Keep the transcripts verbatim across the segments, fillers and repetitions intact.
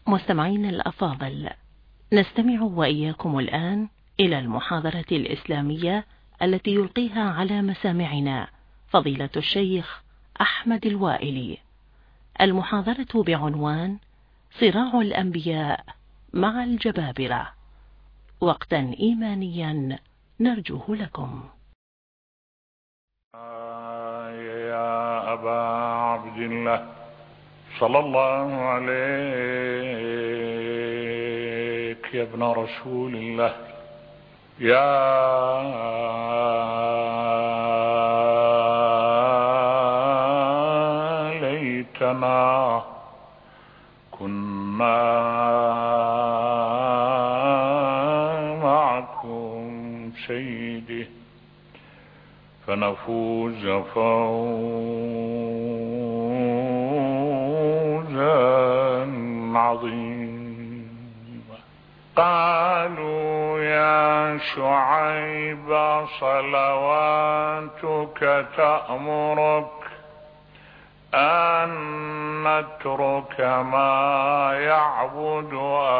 مستمعين الأفاضل، نستمع وإياكم الآن إلى المحاضرة الإسلامية التي يلقيها على مسامعنا فضيلة الشيخ أحمد الوائلي. المحاضرة بعنوان صراع الأنبياء مع الجبابرة، وقتا إيمانيا نرجوه لكم. يا أبا عبد الله صلى الله عليك يا ابن رسول الله، يا ليتنا كنا معكم سيدي فنفوز فوزا عظيما. قالوا يا شعيب صلواتك تأمرك أن نترك ما يعبد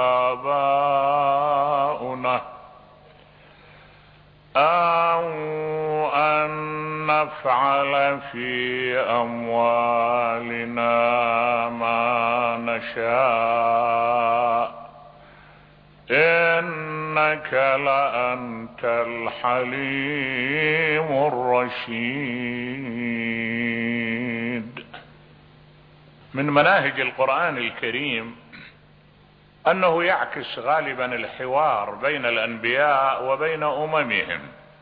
آباؤنا أو أن نفعل في أموالنا ما نشاء إنك لأنت الحليم الرشيد. من مناهج القرآن الكريم أنه يعكس غالبا الحوار بين الأنبياء وبين أممهم،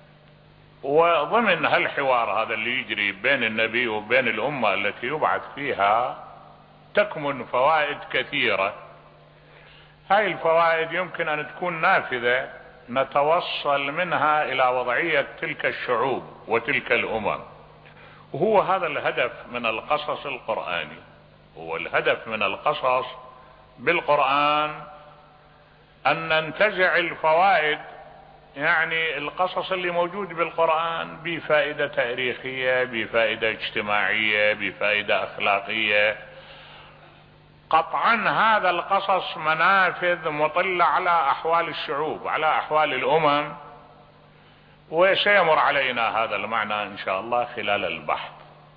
وضمن هالحوار هذا اللي يجري بين النبي وبين الأمة التي يبعث فيها تكمن فوائد كثيرة. هاي الفوائد يمكن أن تكون نافذة نتوصل منها إلى وضعية تلك الشعوب وتلك الأمم، وهو هذا الهدف من القصص القرآني. هو الهدف من القصص بالقرآن أن ننتزع الفوائد، يعني القصص اللي موجود بالقرآن بفائدة تاريخية، بفائدة اجتماعية، بفائدة أخلاقية. قطعا هذا القصص منافذ مطلة على أحوال الشعوب، على أحوال الأمم، وسيمر علينا هذا المعنى إن شاء الله خلال البحث.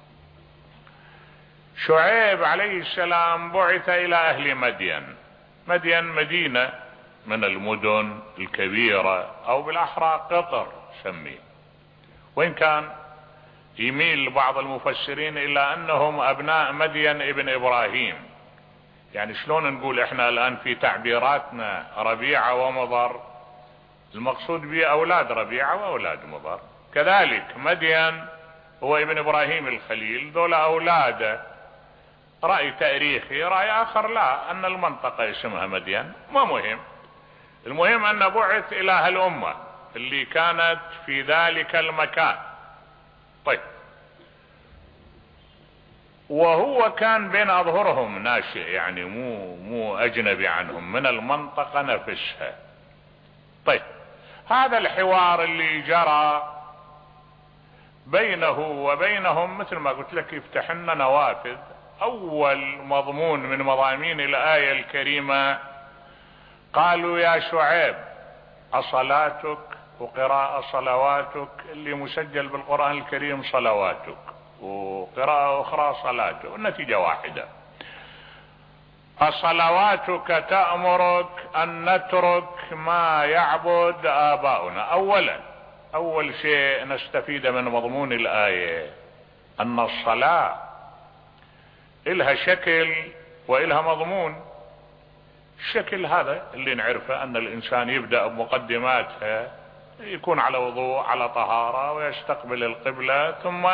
شعيب عليه السلام بعث إلى أهل مدين. مدين مدينة من المدن الكبيرة، أو بالأحرى قطر سميه، وإن كان يميل بعض المفسرين إلى أنهم أبناء مدين ابن إبراهيم. يعني شلون نقول إحنا الآن في تعبيراتنا ربيعة ومضر، المقصود به أولاد ربيعة وأولاد مضر. كذلك مدين هو ابن إبراهيم الخليل، دول أولاده. رأي تاريخي، رأي آخر لا، أن المنطقة اسمها مدين، ما مهم. المهم أن بعث إلى هالأمة اللي كانت في ذلك المكان. طيب، وهو كان بين أظهرهم ناشئ، يعني مو مو أجنبي عنهم، من المنطقة نفسها. طيب، هذا الحوار اللي جرى بينه وبينهم مثل ما قلت لك يفتح لنا نوافذ. أول مضمون من مضامين الآية الكريمة قالوا يا شعيب أصلاتك، وقراءة صلواتك، اللي مسجل بالقرآن الكريم صلواتك، وقراءة أخرى صلاتك، النتيجة واحدة. أصلواتك تأمرك أن نترك ما يعبد آباؤنا. أولا أول شيء نستفيد من مضمون الآية أن الصلاة إلها شكل وإلها مضمون. الشكل هذا اللي نعرفه أن الإنسان يبدأ بمقدماتها، يكون على وضوء على طهارة ويستقبل القبلة، ثم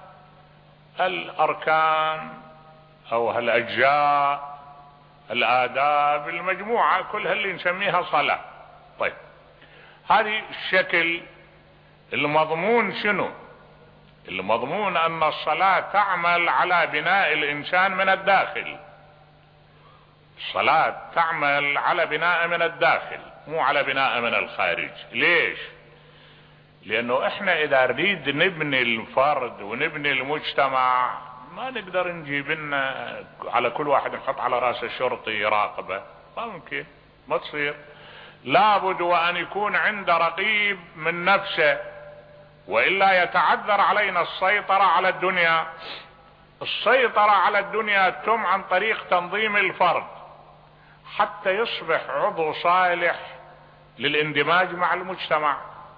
الأركان أو هالأجزاء الآداب المجموعة كلها اللي نسميها صلاة. طيب، هذه الشكل. المضمون شنو؟ المضمون أن الصلاة تعمل على بناء الإنسان من الداخل. الصلاة تعمل على بناء من الداخل، مو على بناء من الخارج. ليش؟ لأنه إحنا إذا نريد نبني الفرد ونبني المجتمع ما نقدر نجيب لنا على كل واحد نحط على راسه شرطي يراقبه. ما ممكن، ما تصير. لابد وان يكون عنده رقيب من نفسه، وإلا يتعذر علينا السيطرة على الدنيا. السيطرة على الدنيا تتم عن طريق تنظيم الفرد حتى يصبح عضو صالح للاندماج مع المجتمع.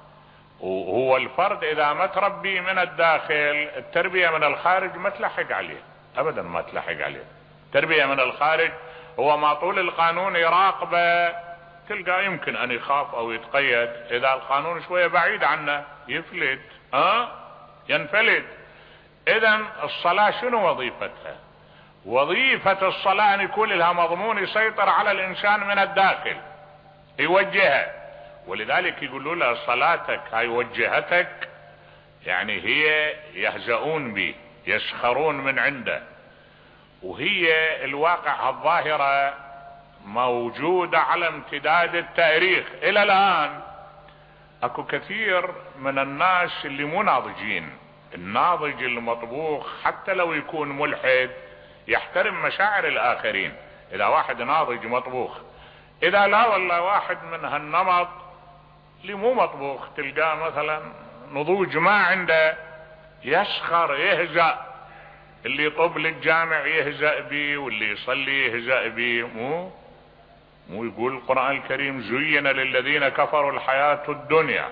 وهو الفرد اذا ما تربي من الداخل، التربية من الخارج ما تلحق عليه ابدا، ما تلحق عليه. التربية من الخارج هو ما طول القانون يراقبه، تلقى يمكن ان يخاف او يتقيد. اذا القانون شوية بعيد عنه يفلت، ها ينفلت. اذا الصلاة شنو وظيفتها؟ وظيفة الصلاة ان يكون لها مضمون يسيطر على الانسان من الداخل، يوجهها. ولذلك يقولوا له صلاتك هاي وجهتك، يعني هي يهزؤون به، يسخرون من عنده. وهي الواقع الظاهرة موجودة على امتداد التاريخ الى الان. اكو كثير من الناس اللي مو ناضجين. الناضج المطبوخ حتى لو يكون ملحد يحترم مشاعر الاخرين. اذا واحد ناضج مطبوخ، اذا لا والله واحد من هالنمط اللي مو مطبوخ تلقاه مثلا نضوج ما عنده، يسخر يهزأ. اللي يطب للجامع يهزأ بيه، واللي يصلي يهزأ بيه. مو مو يقول القرآن الكريم زين للذين كفروا الحياة الدنيا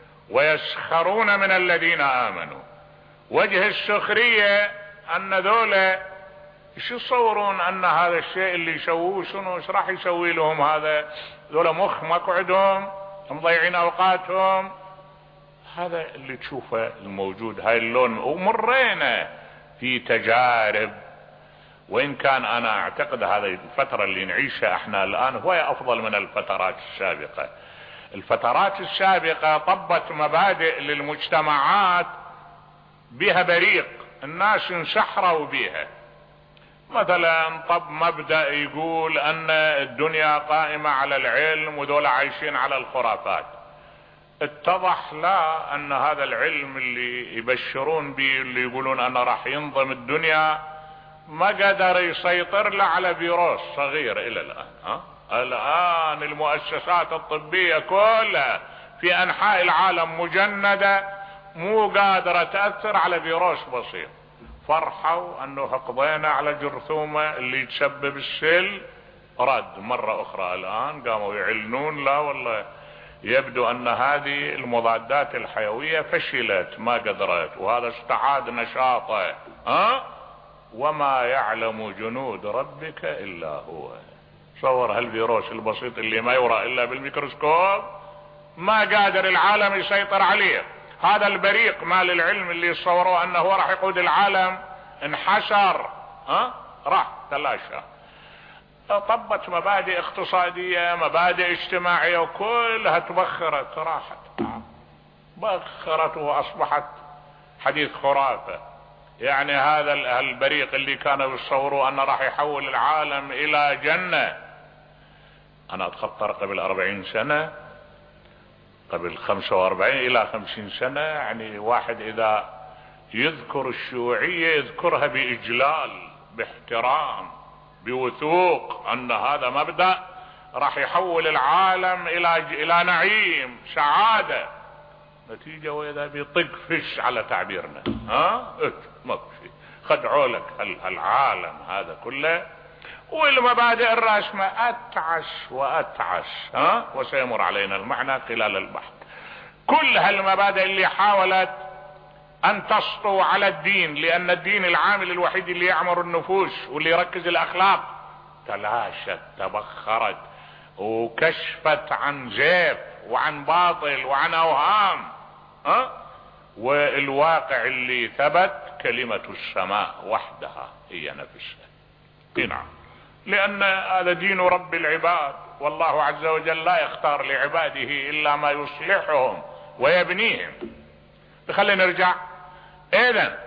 ويسخرون من الذين آمنوا. وجه السخرية ان ذولا ايش يتصورون ان هذا الشيء اللي يسووه شنو، ايش راح يسوي لهم هذا؟ ذولا مخ مقعدهم مضيعين اوقاتهم. هذا اللي تشوفه الموجود، هاي اللون. ومرينا في تجارب، وان كان انا اعتقد هذه الفترة اللي نعيشها احنا الان هو افضل من الفترات السابقة. الفترات السابقة طبت مبادئ للمجتمعات بها بريق، الناس انسحروا بها. مثلا طب مبدأ يقول ان الدنيا قائمة على العلم وذول عايشين على الخرافات. اتضح لا، ان هذا العلم اللي يبشرون به، اللي يقولون انه راح ينظم الدنيا، ما قدر يسيطر له على فيروس صغير الى الان. ها؟ الان المؤسسات الطبية كلها في انحاء العالم مجندة، مو قادرة تأثر على فيروس بسيط. فرحوا انه قضينا على جرثومة اللي تسبب السل، رد مرة اخرى الان قاموا يعلنون لا والله يبدو ان هذه المضادات الحيوية فشلت، ما قدرت، وهذا استعاد نشاطه. ها؟ وما يعلم جنود ربك الا هو. صور هالفيروس البسيط اللي ما يرى الا بالميكروسكوب، ما قادر العالم يسيطر عليه. هذا البريق مال العلم اللي يصوروا انه هو راح يقود العالم انحشر، ها؟ راح تلاشى. طبت مبادئ اقتصادية، مبادئ اجتماعية، وكلها تبخرت، راحت بخرت واصبحت حديث خرافة. يعني هذا البريق اللي كانوا يصوروا انه راح يحول العالم الى جنة. انا اتخطر قبل اربعين سنة، قبل خمسة واربعين الى خمسين سنة، يعني واحد اذا يذكر الشيوعية يذكرها باجلال، باحترام، بوثوق، ان هذا مبدأ راح يحول العالم الى الى نعيم سعادة. نتيجة واذا بيطق فش على تعبيرنا، ها مكفي خدعوا لك العالم هذا كله. والمبادئ الراسمة اتعش واتعش، ها وسيمر علينا المعنى خلال البحث. كل هالمبادئ اللي حاولت ان تسطو على الدين، لان الدين العامل الوحيد اللي يعمر النفوس واللي يركز الاخلاق، تلاشت، تبخرت، وكشفت عن زيف وعن باطل وعن اوهام. ها؟ والواقع اللي ثبت كلمة السماء وحدها هي نفسها. نعم، لان هذا دين رب العباد، والله عز وجل لا يختار لعباده الا ما يصلحهم ويبنيهم. خلينا نرجع. اذا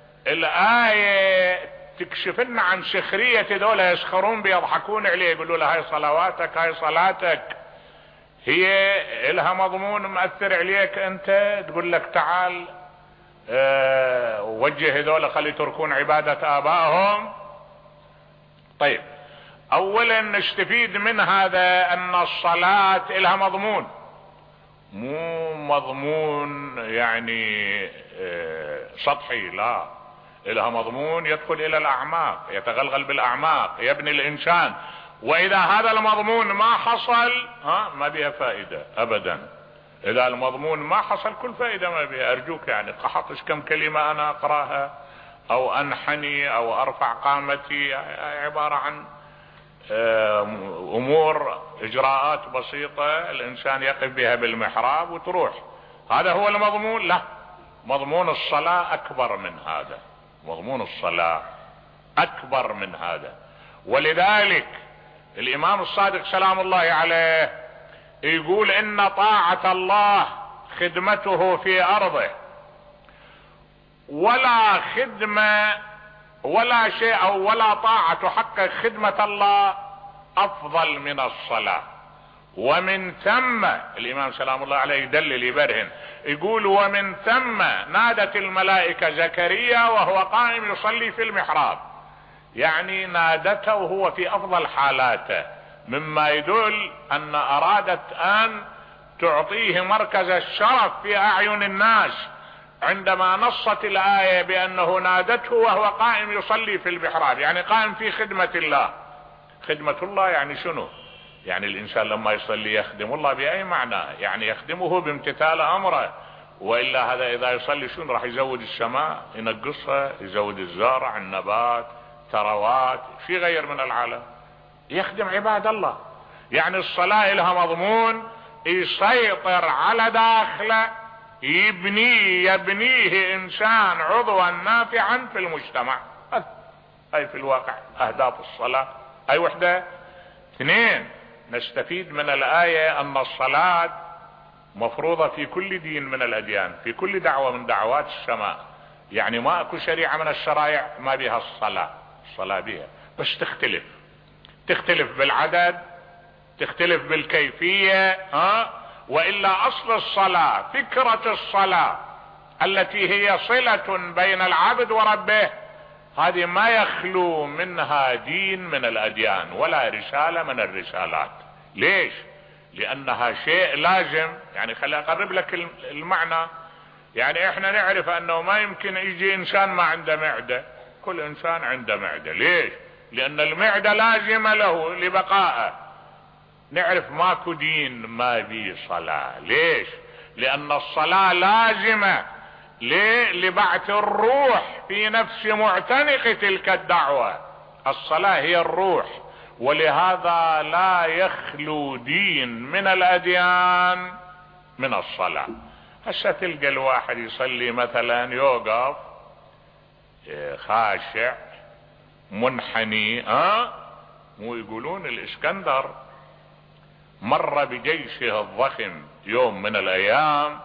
الآية تكشف لنا عن سخرية دولة يسخرون بيضحكون عليه، يقولوا له هاي صلواتك، هاي صلاتك، هي لها مضمون مؤثر عليك انت، تقول لك تعال اه وجه هذول خلي يتركون عبادة آبائهم. طيب اولا نستفيد من هذا ان الصلاة لها مضمون، مو مضمون يعني سطحي، لا، لها مضمون يدخل الى الاعماق، يتغلغل بالاعماق، يبني الانسان. واذا هذا المضمون ما حصل ها ما بها فائدة ابدا. اذا المضمون ما حصل كل فائدة ما بها. ارجوك يعني قحطش كم كلمة انا اقراها او انحني او ارفع قامتي، عبارة عن امور اجراءات بسيطة الانسان يقف بها بالمحراب وتروح. هذا هو المضمون؟ لا، مضمون الصلاة اكبر من هذا، مضمون الصلاة اكبر من هذا. ولذلك الامام الصادق سلام الله عليه يقول ان طاعة الله خدمته في ارضه، ولا خدمة ولا شيء او ولا طاعة تحقق خدمة الله افضل من الصلاة. ومن ثم الامام سلام الله عليه يدلل يبرهن يقول ومن ثم نادت الملائكة زكريا وهو قائم يصلي في المحراب، يعني نادته وهو في افضل حالاته، مما يدل ان ارادت ان تعطيه مركز الشرف في اعين الناس عندما نصت الآية بأنه نادته وهو قائم يصلي في المحراب، يعني قائم في خدمة الله. خدمة الله يعني شنو؟ يعني الإنسان لما يصلي يخدم الله بأي معنى؟ يعني يخدمه بامتثال أمره، وإلا هذا إذا يصلي شنو؟ راح يزود السماء، ينقصها، يزود الزرع، النبات، ثروات، في غير من العالم، يخدم عباد الله. يعني الصلاة لها مضمون يسيطر على داخله، يبني يبنيه انسان عضوا نافعا في المجتمع. اي في الواقع اهداف الصلاة اي وحدة. اثنين، نستفيد من الآية ان الصلاة مفروضة في كل دين من الاديان، في كل دعوة من دعوات السماء. يعني ما اكو شريعة من الشرائع ما بها الصلاة، الصلاة بها، بس تختلف تختلف بالعدد، تختلف بالكيفية، ها. وإلا أصل الصلاة، فكرة الصلاة التي هي صلة بين العبد وربه، هذه ما يخلو منها دين من الأديان ولا رسالة من الرسالات. ليش؟ لأنها شيء لازم. يعني خلي أقرب لك المعنى. يعني احنا نعرف أنه ما يمكن يجي إنسان ما عنده معدة، كل إنسان عنده معدة. ليش؟ لأن المعدة لازمة له لبقائه. نعرف ماكو دين ما بيه صلاة. ليش؟ لأن الصلاة لازمة لبعث الروح في نفس معتنق تلك الدعوة. الصلاة هي الروح، ولهذا لا يخلو دين من الأديان من الصلاة. هسه تلقى الواحد يصلي مثلا يوقف خاشع منحني، ها. مو يقولون الاسكندر مر بجيشه الضخم يوم من الايام،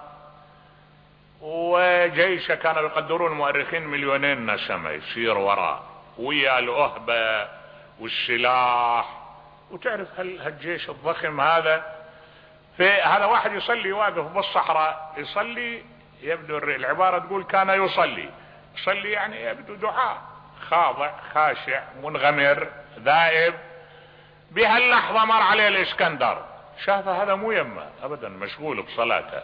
وجيشه كانوا يقدرون المؤرخين مليونين نسمة يصير وراء ويا الأهبة والسلاح. وتعرف هالجيش الضخم هذا، في هذا واحد يصلي واقف بالصحراء يصلي، يبدو العبارة تقول كان يصلي يصلي يعني يبدو دعاء، خاضع خاشع منغمر ذائب. بهاللحظة مر عليه الاسكندر، شاف هذا مو يمه ابدا، مشغول بصلاته.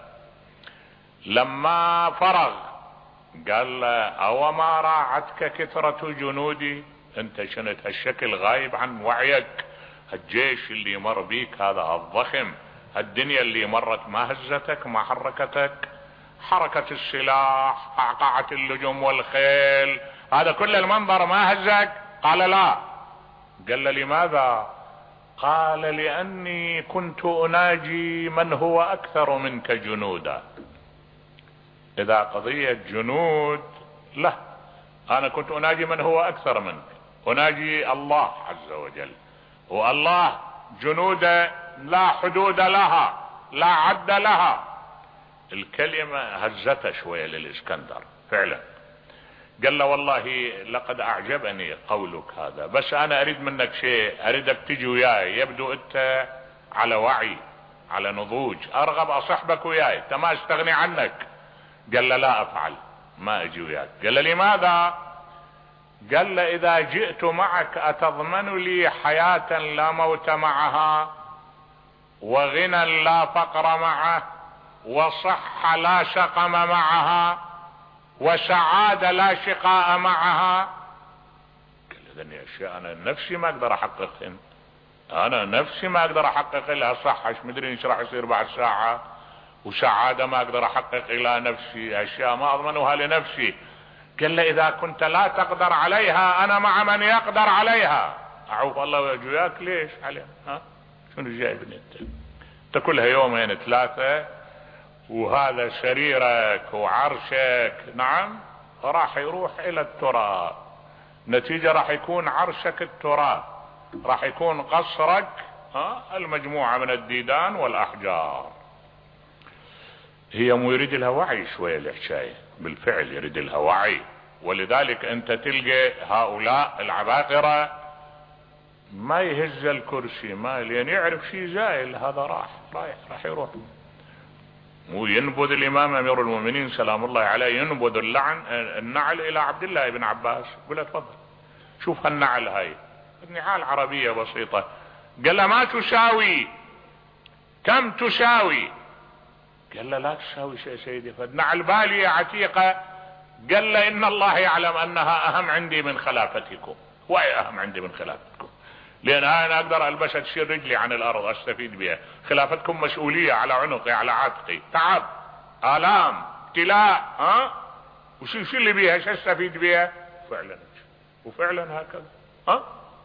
لما فرغ قال له او ما راعتك كثرة جنودي؟ انت شنت هالشكل غايب عن وعيك؟ الجيش اللي مر بيك هذا الضخم، الدنيا اللي مرت ما هزتك ما حركتك؟ حركة السلاح، قعقعة اللجم والخيل، هذا كل المنظر ما هزك؟ قال لا. قال له لماذا؟ قال لأني كنت أناجي من هو أكثر منك جنودا. إذا قضية جنود لا، أنا كنت أناجي من هو أكثر منك، أناجي الله عز وجل، والله جنوده لا حدود لها لا عد لها. الكلمة هزته شوية للإسكندر فعلا. قال له والله لقد أعجبني قولك هذا، بس أنا أريد منك شيء، أريدك تجي وياي، يبدو أنت على وعي على نضوج، أرغب أصحبك وياي، أنت ما استغني عنك. قال له لا أفعل، ما أجي وياك. قال له لماذا؟ قال له اذا جئت معك اتضمن لي حياة لا موت معها، وغنى لا فقر معه، وصحة لا سقم معها، وسعادة لا شقاء معها؟ قال له ذني اشياء انا نفسي ما اقدر احققهن، انا نفسي ما اقدر احقق لها صحة ايش مدري ايش راح يصير بعد ساعة، وسعادة ما اقدر احقق لها نفسي، اشياء ما اضمنها لنفسي. قال له اذا كنت لا تقدر عليها انا مع من يقدر عليها. اعوف الله وياك ليش عليها؟ ها شنو جايبني انت؟ انت كلها يومين ثلاثة وهذا سريرك وعرشك نعم راح يروح الى التراب، نتيجة راح يكون عرشك التراب، راح يكون قصرك ها المجموعة من الديدان والاحجار. هي مو يريد لها وعي شوية الحكاية، بالفعل يريد لها وعي. ولذلك انت تلقى هؤلاء العباقرة ما يهز الكرسي، ما لين يعرف شيء زايل هذا راح رايح راح يروح. مو ينبذ الامام امير المؤمنين سلام الله عليه ينبذ اللعن النعل الى عبد الله بن عباس، يقول له تفضل شوف هالنعل هاي النعال عربية بسيطة. قال له ما تساوي، كم تساوي؟ قال له لا تساوي شيء سيدي، فالنعل بالية عتيقة. قال له ان الله يعلم انها اهم عندي من خلافتكم. واي اهم عندي من خلافتكم؟ لان انا اقدر البسها تشيل رجلي عن الارض استفيد بها، خلافتكم مسؤولية على عنقي على عاتقي، تعب الام ابتلاء، ها وشو شو اللي بيها شو استفيد بها؟ فعلا وفعلا هكذا. ها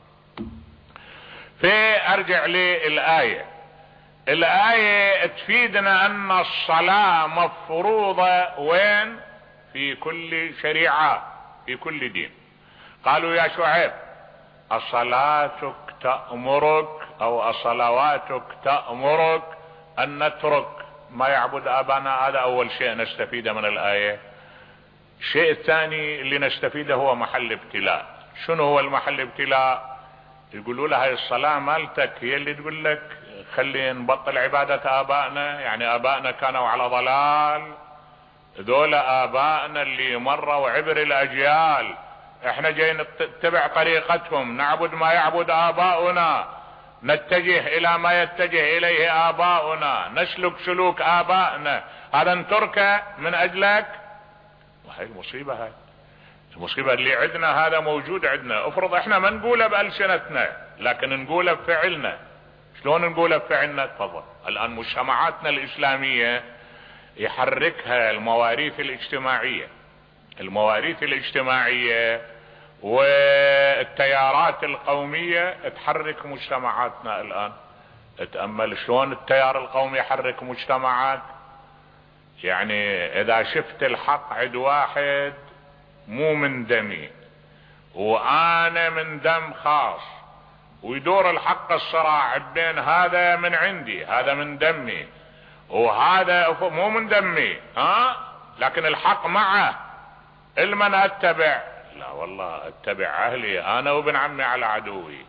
فارجع للآية. الآية تفيدنا ان الصلاة مفروضة وين؟ في كل شريعة في كل دين. قالوا يا شعيب أصلاتك تأمرك او أصلواتك تأمرك ان نترك ما يعبد ابانا؟ هذا اول شيء نستفيده من الآية. الشيء الثاني اللي نستفيده هو محل ابتلاء. شنو هو المحل ابتلاء؟ يقولوا لها هاي الصلاة مالتك هي اللي تقول لك خلي نبطل عبادة آبائنا، يعني آبائنا كانوا على ضلال، ذول آبائنا اللي مروا عبر الأجيال، احنا جايين نتبع طريقتهم، نعبد ما يعبد آباؤنا، نتجه إلى ما يتجه إليه آباؤنا، نسلك سلوك آبائنا، هذا نتركه من أجلك؟ وهي المصيبة، هاي المصيبة اللي عندنا هذا موجود عندنا. افرض احنا ما نقوله بألسنتنا لكن نقوله بفعلنا. شلون نقوله بفعلنا؟ تفضل. الآن مجتمعاتنا الإسلامية يحركها المواريث الاجتماعية، المواريث الاجتماعية والتيارات القومية تحرك مجتمعاتنا الآن. اتأمل شلون التيار القومي يحرك مجتمعات. يعني اذا شفت الحق عند واحد مو من دمي وانا من دم خاص، ويدور الحق الصراع بين هذا من عندي هذا من دمي وهذا مو من دمي، ها لكن الحق معه، المن اتبع؟ لا والله اتبع اهلي انا وابن عمي على عدوي.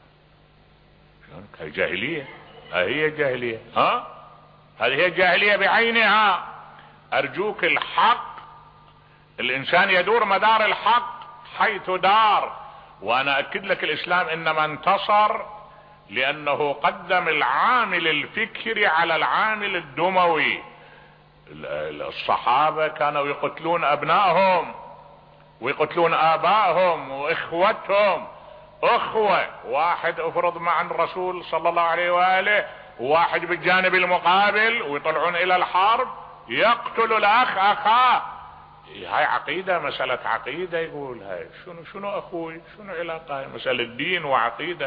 هي جاهلية، هي جاهلية، ها هذه هي الجاهلية بعينها. ارجوك الحق، الانسان يدور مدار الحق حيث دار. وانا اكد لك الاسلام انما انتصر لانه قدم العامل الفكري على العامل الدموي. الصحابة كانوا يقتلون ابنائهم ويقتلون ابائهم واخوتهم، اخوة واحد افرض مع الرسول صلى الله عليه وآله وواحد بالجانب المقابل ويطلعون الى الحرب يقتل الاخ اخاه. هاي عقيدة، مسألة عقيدة. يقول هاي شنو شنو اخوي شنو علاقة؟ هاي مسألة دين وعقيدة.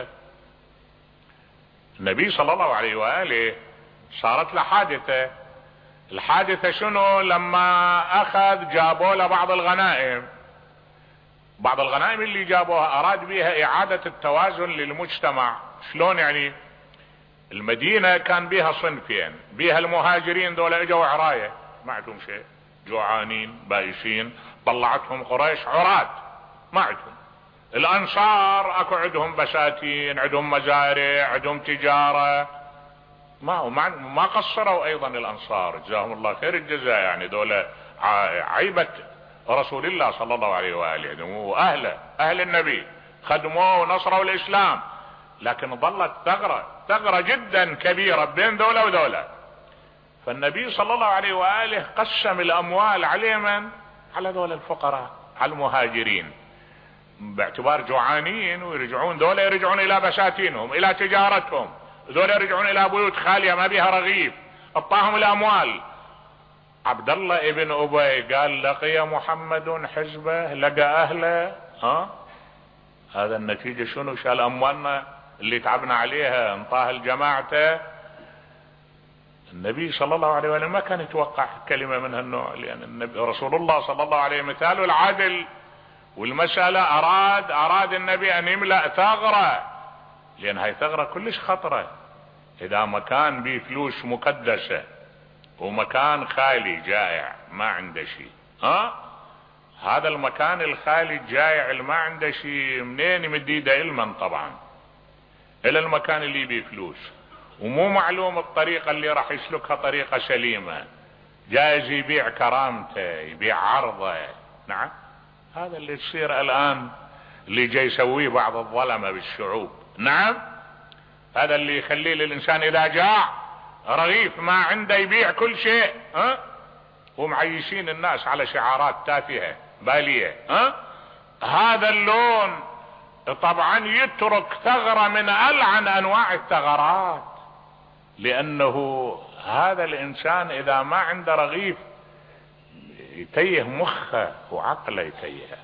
النبي صلى الله عليه وآله صارت له حادثة. الحادثة شنو؟ لما اخذ جابوا له بعض الغنائم، بعض الغنائم اللي جابوها اراد بها اعادة التوازن للمجتمع. شلون يعني؟ المدينة كان بها صنفين، بها المهاجرين دول اجوا عراية ما عندهم شيء، جوعانين بائسين، طلعتهم قريش عراة ما عندهم. الانصار اكو عندهم بساتين، عندهم مزارع، عندهم تجارة، ما ما قصروا ايضا الانصار جزاهم الله خير الجزاء. يعني دول عيبة رسول الله صلى الله عليه وآله وأهله أهل النبي خدموه ونصروا الإسلام، لكن ظلت ثغرة ثغرة جدا كبيرة بين دولة ودولة. فالنبي صلى الله عليه وآله قسم الأموال على من؟ على دول الفقراء، على المهاجرين، باعتبار جوعانين ويرجعون دولة يرجعون إلى بساتينهم إلى تجارتهم، دولة يرجعون إلى بيوت خالية ما بها رغيف، أعطاهم الأموال. عبد الله ابن أبي قال لقي محمد حزبه لقى أهله، ها هذا النتيجة شنو؟ شال أموالنا اللي تعبنا عليها انطاها لجماعته. النبي صلى الله عليه وسلم ما كان يتوقع كلمة من هالنوع، لأن النبي رسول الله صلى الله عليه وسلم مثاله العدل، والمسألة أراد أراد النبي أن يملأ ثغرة، لأن هاي ثغرة كلش خطرة. إذا مكان به فلوس مقدسة ومكان خالي جائع ما عنده شيء، ها هذا المكان الخالي الجائع اللي ما عنده شيء منين يمد ايده علما طبعا الى المكان اللي بيه فلوس، ومو معلوم الطريقة اللي راح يسلكها طريقة سليمة، جايز يبيع كرامته يبيع عرضه. نعم هذا اللي يصير الآن، اللي جاي يسويه بعض الظلمة بالشعوب. نعم هذا اللي يخليه للإنسان إذا جاع رغيف ما عنده يبيع كل شيء، ها ومعيشين الناس على شعارات تافهة بالية. ها هذا اللون طبعا يترك ثغرة من ألعن أنواع الثغرات، لأنه هذا الإنسان إذا ما عنده رغيف يتيه مخه وعقله يتيه.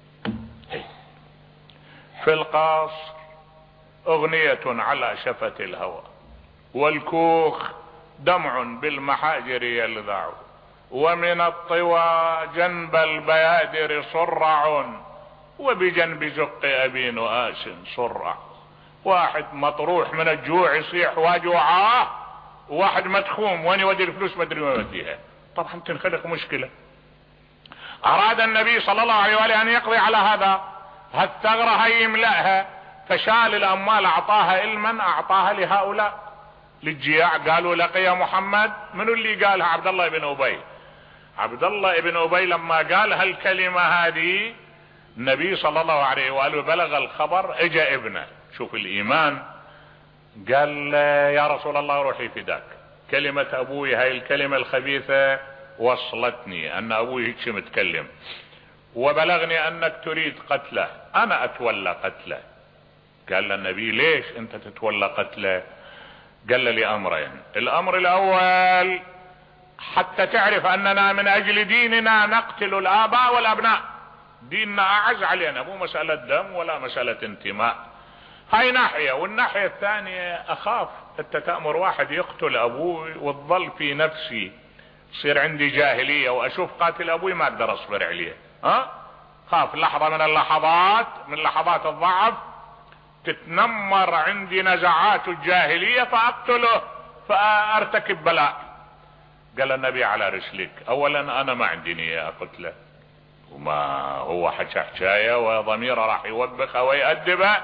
في القصر أغنية على شفة الهوى، والكوخ دمع بالمحاجر يلذع، ومن الطوى جنب البيادر صرع، وبجنب زق أبي نؤاس صرع. واحد مطروح من الجوع يصيح وجوعاه، وواحد مدخوم وين يودي الفلوس ما ادري وين يوديها. طبعا تنخلق مشكلة. أراد النبي صلى الله عليه وآله أن يقضي على هذا هالثغرة هي يملأها، فشال الأموال أعطاها علما أعطاها لهؤلاء للجياع. قالوا لقي محمد، منو اللي قالها؟ عبد الله بن أبي. عبد الله بن أبي لما قال هالكلمة هذه النبي صلى الله عليه وآله بلغ الخبر، اجا ابنه شوف الإيمان، قال يا رسول الله روحي فداك، كلمة أبوي هاي الكلمة الخبيثة وصلتني أن أبوي هيك متكلم، وبلغني أنك تريد قتله، أنا أتولى قتله. قال النبي ليش أنت تتولى قتله؟ قال لي أمرين، الأمر الأول حتى تعرف أننا من أجل ديننا نقتل الآباء والأبناء، ديننا أعز علينا، مو مسألة دم ولا مسألة انتماء. هاي ناحية. والناحية الثانية أخاف أنت تأمر واحد يقتل أبوي وتظل في نفسي يصير عندي جاهلية وأشوف قاتل أبوي ما أقدر أصبر عليه. ها خاف لحظة من اللحظات من لحظات الضعف تتنمر عندي نزعات الجاهلية فأقتله فأرتكب بلاء. قال النبي على رسلك، أولا أنا ما عندي نية أقتله، وما هو حكى حكاية وضميره راح يوبخه ويأدبه،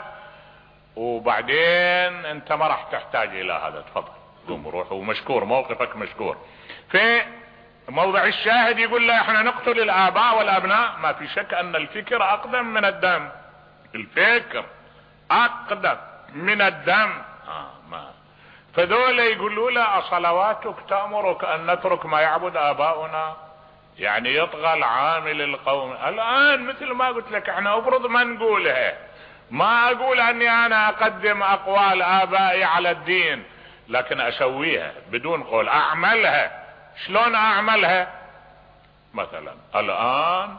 وبعدين انت ما راح تحتاج الى هذا، تفضل قوم روح ومشكور موقفك مشكور. في موضع الشاهد يقول له احنا نقتل الآباء والأبناء، ما في شك ان الفكر اقدم من الدم، الفكر اقدم من الدم. آه ما فذول يقولوا له أصلواتك تأمرك ان نترك ما يعبد آباؤنا؟ يعني يطغى العامل القوم. الآن مثل ما قلت لك احنا افرض ما نقولها، ما اقول اني انا اقدم اقوال ابائي على الدين، لكن اسويها بدون قول، اعملها. شلون اعملها؟ مثلا الان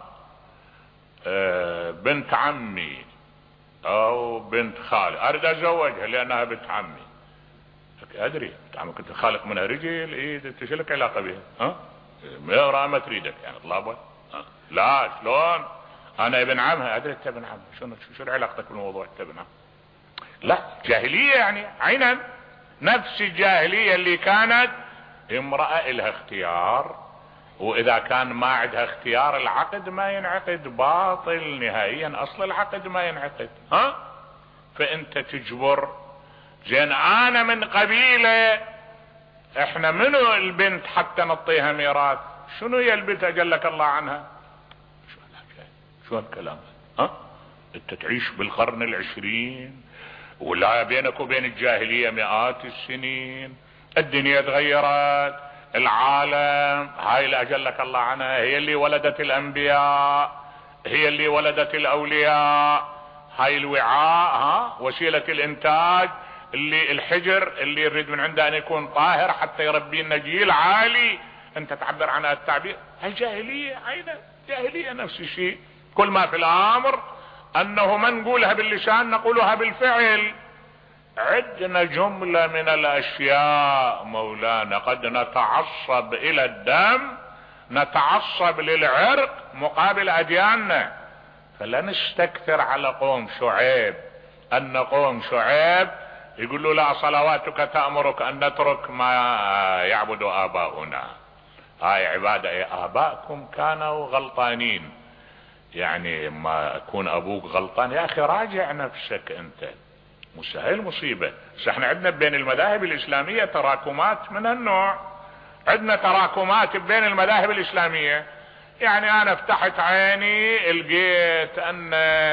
بنت عمي او بنت خالي اريد اتزوجها لانها بنت عمي، ادري كنت خالق منها رجل ايد، انت شو لك علاقه بها؟ ها امرأة ما تريدك يعني طلابها؟ لا شلون انا ابن عمها؟ ادري انت ابن عمها، شنو شو علاقتك بالموضوع انت ابن عمها؟ لا جاهلية يعني عينا، نفس الجاهلية اللي كانت امرأة لها اختيار، واذا كان ما عندها اختيار العقد ما ينعقد، باطل نهائيا، اصل العقد ما ينعقد. ها فانت تجبر. زين انا من قبيلة، احنا منو البنت حتى نعطيها ميراث؟ شنو هي البنت اجلك الله عنها؟ شو هالكلام؟ ها انت تعيش بالقرن العشرين ولا بينك وبين الجاهلية مئات السنين، الدنيا تغيرت، العالم هاي اللي اجلك الله عنها هي اللي ولدت الانبياء، هي اللي ولدت الاولياء، هاي الوعاء ها وسيلة الانتاج اللي الحجر اللي يريد من عنده ان يكون طاهر حتى يربي لنا جيل عالي، انت تعبر عنها التعبير هاي جاهلية. عينة جاهلية نفس الشيء، كل ما في الامر انه ما نقولها باللسان نقولها بالفعل. عندنا جملة من الاشياء مولانا قد نتعصب الى الدم، نتعصب للعرق مقابل ادياننا، فلا نستكثر على قوم شعيب ان قوم شعيب يقول له لا صلواتك تأمرك ان نترك ما يعبد اباؤنا. هاي عبادة يا ابائكم كانوا غلطانين، يعني ما يكون ابوك غلطان يا اخي راجع نفسك انت، مش هاي المصيبة. بس احنا عندنا بين المذاهب الاسلامية تراكمات من هالنوع، عندنا تراكمات بين المذاهب الاسلامية. يعني انا فتحت عيني لقيت ان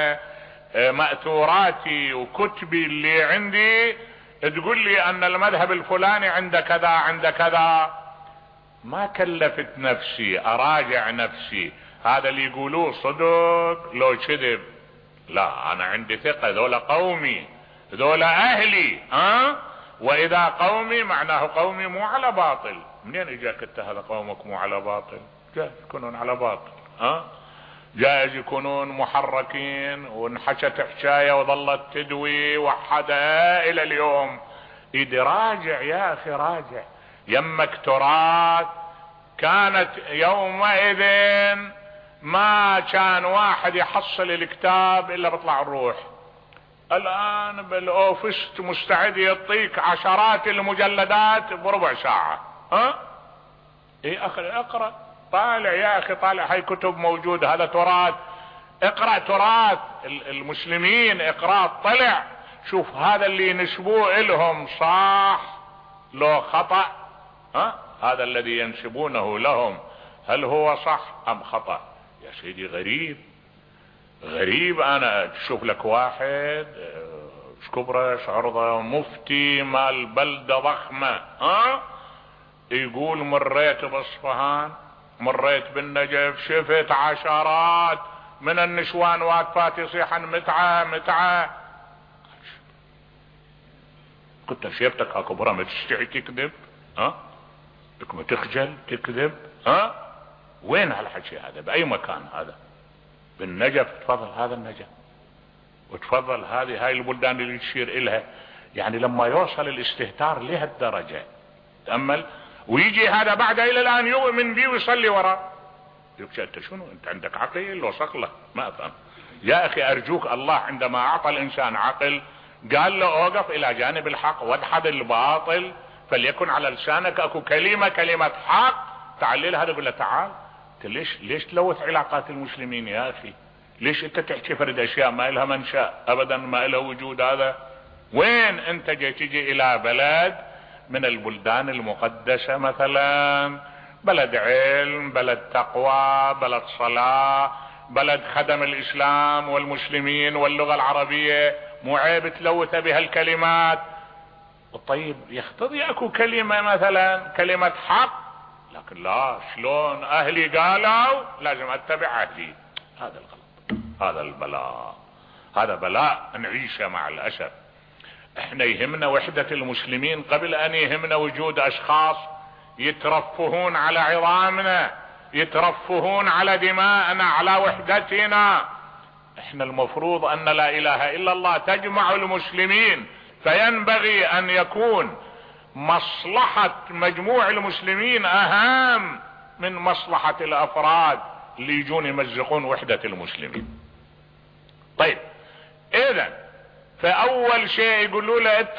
مأثوراتي وكتبي اللي عندي تقول لي ان المذهب الفلاني عند كذا عند كذا، ما كلفت نفسي اراجع نفسي هذا اللي يقولوه صدق لو كذب. لا انا عندي ثقة، ذولا قومي ذولا اهلي ها، واذا قومي معناه قومي مو على باطل. منين اجاك انت هذا قومك مو على باطل؟ جايز يكونون على باطل ها، جايز يكونون محركين وانحشت حشاية وظلت تدوي وحدها الى اليوم. ايدي راجع يا اخي راجع، يمك تراث كانت يومئذ ما كان واحد يحصل الكتاب الا بيطلع الروح. الان بالاوفست مستعد يعطيك عشرات المجلدات بربع ساعة ها. ايه اخي اقرأ، طالع يا اخي طالع، هاي كتب موجودة، هذا تراث، اقرأ تراث المسلمين، اقرأ طلع شوف هذا اللي ينسبوه لهم صح لو خطأ ها، هذا الذي ينسبونه لهم هل هو صح ام خطأ؟ يا سيدي غريب غريب. انا تشوف لك واحد شكبره شعرضه مفتي مال بلدة ضخمة ها، يقول مريت باصفهان مريت بالنجف شفت عشرات من النسوان واقفات يصيحن متعة متعة. كنت شيبتك هكبرة ما تستحي تكذب ها، لك ما تخجل تكذب ها؟ وين هالحكي هذا؟ باي مكان هذا؟ بالنجف. تفضل هذا النجف وتفضل هذه هاي البلدان اللي تشير الها. يعني لما يوصل الاستهتار لهالدرجة تأمل، ويجي هذا بعد الى الان يؤمن بي ويصلي وراه. يقول انت شنو انت عندك عقل وصق له؟ ما افهم يا اخي ارجوك. الله عندما اعطى الانسان عقل قال له اوقف الى جانب الحق وادحض الباطل، فليكن على لسانك اكو كلمة كلمة حق تعللها. يقول له تعال انت ليش ليش تلوث علاقات المسلمين يا اخي؟ ليش انت تحكي فرد اشياء ما لها منشأ ابدا ما لها وجود؟ هذا وين انت جاي تجي الى بلد من البلدان المقدسة مثلا، بلد علم بلد تقوى بلد صلاة بلد خدم الاسلام والمسلمين واللغة العربية، مو عيب تلوث بهالكلمات. طيب يقتضي اكو كلمة مثلا كلمة حق، لكن لا شلون اهلي قالوا لازم اتبع اهلي. هذا الغلط، هذا البلاء، هذا بلاء نعيشه مع الاسف. احنا يهمنا وحدة المسلمين قبل ان يهمنا وجود اشخاص يترفهون على عظامنا، يترفهون على دماءنا، على وحدتنا. احنا المفروض ان لا اله الا الله تجمع المسلمين، فينبغي ان يكون مصلحة مجموع المسلمين اهم من مصلحة الافراد اللي يجون يمزقون وحدة المسلمين. طيب اذا فاول شيء يقولوا له انت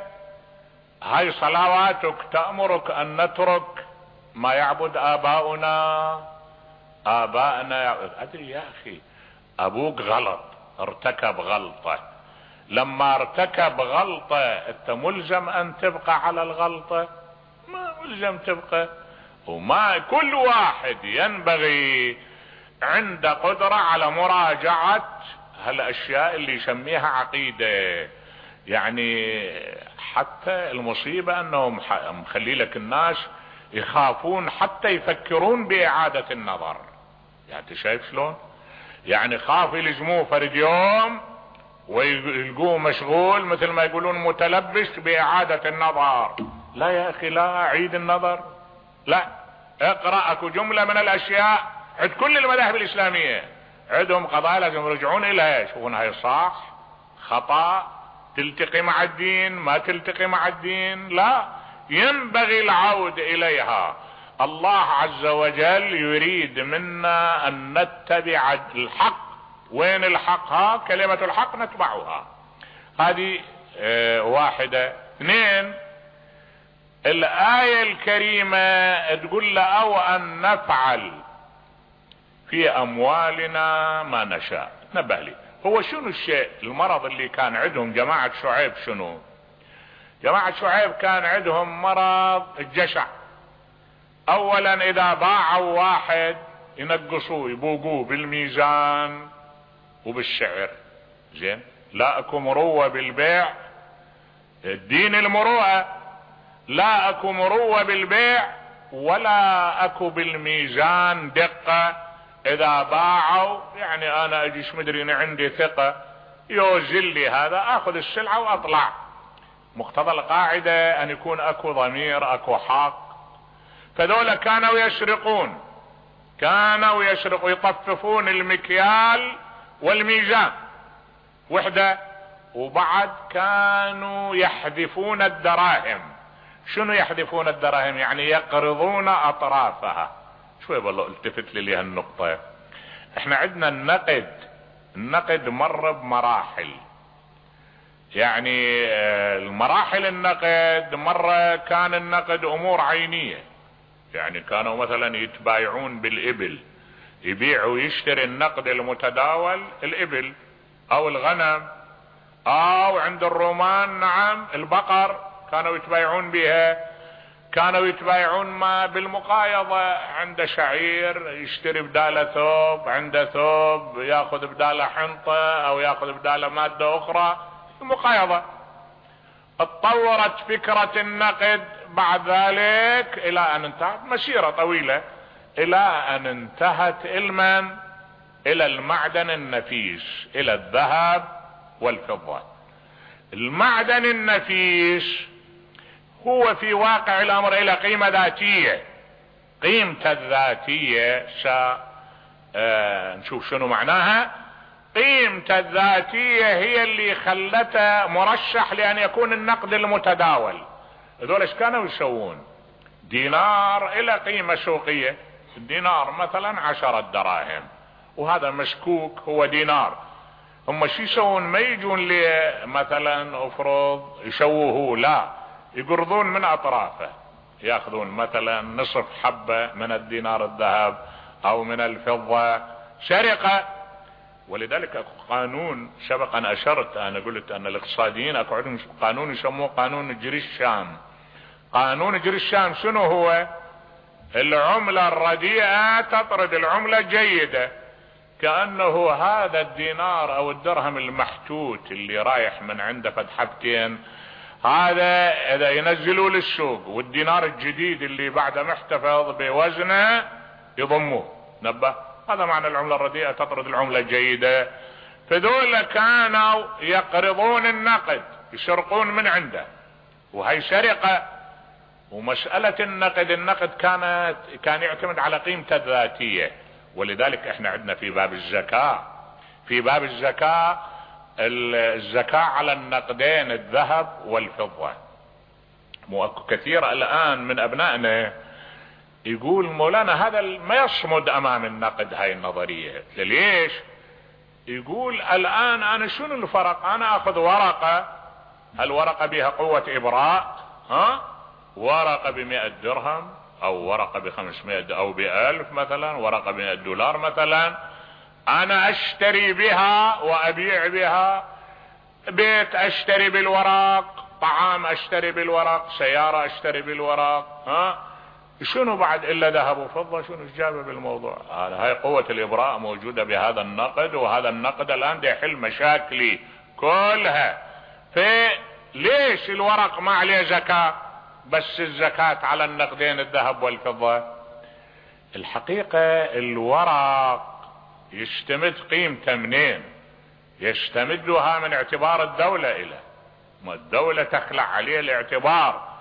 هاي صلواتك تأمرك ان نترك ما يعبد اباؤنا. اباءنا ادري يا اخي ابوك غلط ارتكب غلطة، لما ارتكب غلطة انت ملزم ان تبقى على الغلطة؟ ما ملزم تبقى. وما كل واحد ينبغي عنده قدرة على مراجعة هالاشياء اللي يسميها عقيدة. يعني حتى المصيبة انه مخلي لك الناس يخافون حتى يفكرون باعادة النظر. يعني انت شايف شلون؟ يعني خاف يلزموه فرد يوم ويلقوه مشغول مثل ما يقولون متلبس باعادة النظر. لا يا اخي، لا اعيد النظر، لا اقرأ. اكو جملة من الاشياء عند كل المذاهب الاسلامية عندهم قضايا لازم يرجعون اليها، يشوفون هاي صح خطأ، تلتقي مع الدين ما تلتقي مع الدين، لا ينبغي العود اليها. الله عز وجل يريد منا ان نتبع الحق. وين الحق؟ ها كلمة الحق نتبعها. هذه اه واحدة. اثنين، الآية الكريمة تقول له او ان نفعل في اموالنا ما نشاء. نبه لي، هو شنو الشيء المرض اللي كان عندهم جماعة شعيب؟ شنو جماعة شعيب كان عندهم مرض الجشع. اولا اذا باعوا واحد ينقصوه يبوقوه بالميزان وبالشعر. زين، لا اكو مروة بالبيع، الدين المروءة، لا اكو مروة بالبيع ولا اكو بالميزان دقة. اذا باعوا يعني انا اجيش مدري انا عندي ثقة يوزن لي هذا، اخذ السلعة واطلع. مقتضى القاعدة ان يكون اكو ضمير، اكو حق. فذولا كانوا يسرقون، كانوا يسرقوا يطففون المكيال والميزان وحدة. وبعد كانوا يحذفون الدراهم. شنو يحذفون الدراهم؟ يعني يقرضون اطرافها. شوي والله التفت لي هالنقطة. احنا عندنا النقد، النقد مر بمراحل. يعني المراحل النقد مرة كان النقد امور عينية، يعني كانوا مثلا يتبايعون بالابل، يبيع ويشتري النقد المتداول الابل او الغنم، او عند الرومان نعم البقر كانوا يتبايعون بها. كانوا يتبايعون ما بالمقايضة، عنده شعير يشتري بداله ثوب، عنده ثوب ياخذ بداله حنطة او ياخذ بداله مادة اخرى، المقايضة. اتطورت فكرة النقد بعد ذلك الى ان انتهت مسيرة طويلة، الى ان انتهت المن الى المعدن النفيس، الى الذهب والفضة. المعدن النفيس هو في واقع الامر الى قيمة ذاتية. قيمته الذاتية سا آه نشوف شنو معناها. قيمته الذاتية هي اللي خلته مرشح لان يكون النقد المتداول. هذول ايش كانوا يسوون؟ دينار الى قيمة سوقية، الدينار مثلا عشرة دراهم، وهذا مشكوك هو دينار. هم شو يسوون؟ ما يجون لي مثلا افرض يشوهوه، لا، يقرضون من اطرافه، ياخذون مثلا نصف حبة من الدينار الذهب او من الفضة، سرقة. ولذلك اكو قانون سبق ان اشرت، انا قلت ان الاقتصاديين اكو عندهم قانون يسموه قانون جري الشام. قانون جري الشام شنو هو؟ العملة الرديئة تطرد العملة الجيدة. كأنه هذا الدينار او الدرهم المحتوت اللي رايح من عنده فد حبتين، هذا اذا ينزلوا للسوق، والدينار الجديد اللي بعده محتفظ بوزنه يضموه. نبه، هذا معنى العملة الرديئة تطرد العملة الجيدة. فذول كانوا يقرضون النقد، يسرقون من عنده، وهي سرقة. ومسألة النقد، النقد كانت كان يعتمد على قيمته الذاتية. ولذلك احنا عندنا في باب الزكاة، في باب الزكاة الزكاة على النقدين الذهب والفضة. كثير الان من ابنائنا يقول مولانا هذا ما يصمد امام النقد هاي النظرية. ليش؟ يقول الان انا شنو الفرق؟ انا اخذ ورقة، الورقة بها قوة ابراء، ها، ورقة بمئة درهم او ورقة بخمسمائة او بألف مثلا، ورقة بمئة دولار مثلا، انا اشتري بها وابيع بها. بيت اشتري بالورق، طعام اشتري بالورق، سيارة اشتري بالورق، ها، شنو بعد الا ذهب وفضة؟ شنو جابه بالموضوع هذا؟ هاي قوة الابراء موجودة بهذا النقد، وهذا النقد الان دا يحل مشاكلي كلها. فليش الورق ما عليه زكاة بس الزكاة على النقدين الذهب والفضة؟ الحقيقة الورق يستمد قيمته منين؟ يستمدها من اعتبار الدولة إله، ما الدولة تخلع عليه الاعتبار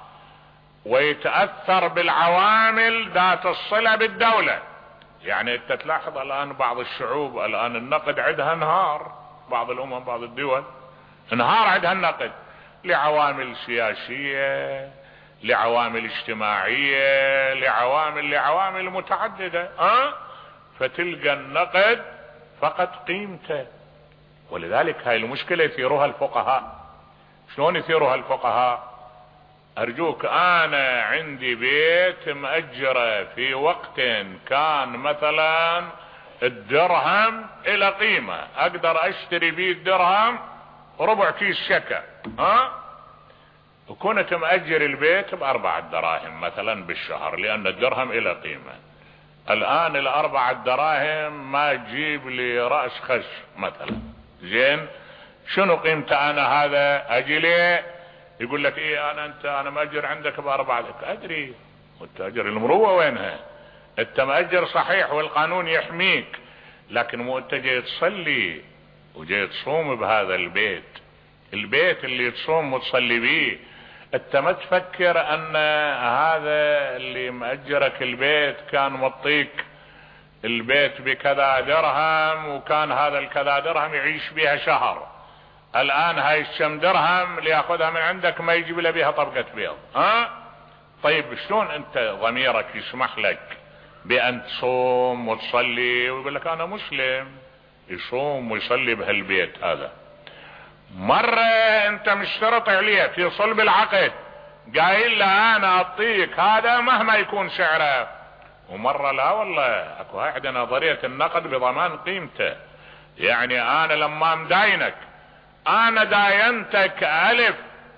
ويتأثر بالعوامل ذات الصلة بالدولة. يعني انت تلاحظ الان بعض الشعوب الان النقد عندها انهار، بعض الامم بعض الدول انهار عندها النقد لعوامل سياسية، لعوامل اجتماعية، لعوامل لعوامل متعددة. أه؟ فتلقى النقد فقد قيمته. ولذلك هاي المشكلة يثيرها الفقهاء. شلون يثيرها الفقهاء؟ ارجوك انا عندي بيت مأجره في وقت كان مثلا الدرهم الى قيمة، اقدر اشتري بيه الدرهم ربع كيس شكر، ها؟ وكنت مأجر البيت باربعة دراهم مثلا بالشهر لان الدرهم الى قيمة. الان الاربعة دراهم ما تجيب لي رأس خش مثلا، زين شنو قيمته انا هذا؟ اجي ليه يقول لك ايه انا انت انا مأجر عندك باربعة. ادري والتاجر المروة وينها؟ انت مأجر صحيح والقانون يحميك، لكن مو انت جاي تصلي وجاي تصوم بهذا البيت، البيت اللي تصوم وتصلي بيه. انت ما تفكر ان هذا اللي مأجرك البيت كان مطيك البيت بكذا درهم، وكان هذا الكذا درهم يعيش بها شهر، الان هاي الشم درهم اللي ياخذها من عندك ما يجيب له بها طبقة بيض. ها؟ طيب شلون انت ضميرك يسمح لك بان تصوم وتصلي ويقول لك انا مسلم، يصوم ويصلي بهالبيت هذا؟ مرة انت مشترط عليه في صلب العقد قايل له انا اعطيك هذا مهما يكون سعره، ومرة لا والله اكو هاي عندنا نظرية النقد بضمان قيمته. يعني انا لما مداينك انا داينتك الف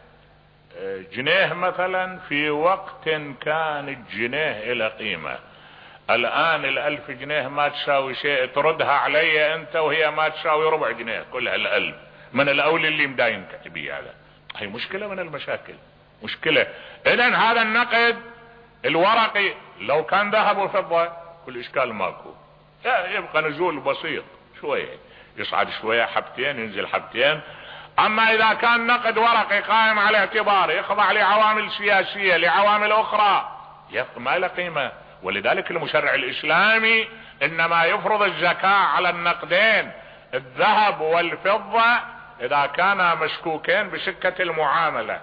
جنيه مثلا في وقت كان الجنيه الى قيمة، الان الالف جنيه ما تساوي شيء، تردها علي انت وهي ما تساوي ربع جنيه كلها الالف من الاول اللي مداينك بيه. هذا هي مشكلة من المشاكل، مشكلة. اذا هذا النقد الورقي لو كان ذهب وفضة كل اشكال ماكو، يبقى نزول بسيط شوية، يصعد شوية حبتين ينزل حبتين. اما اذا كان نقد ورقي قائم على اعتبار يخضع لعوامل سياسية لعوامل اخرى ما له قيمة. ولذلك المشرع الاسلامي انما يفرض الزكاة على النقدين الذهب والفضة اذا كانا مشكوكين بسكة المعاملة.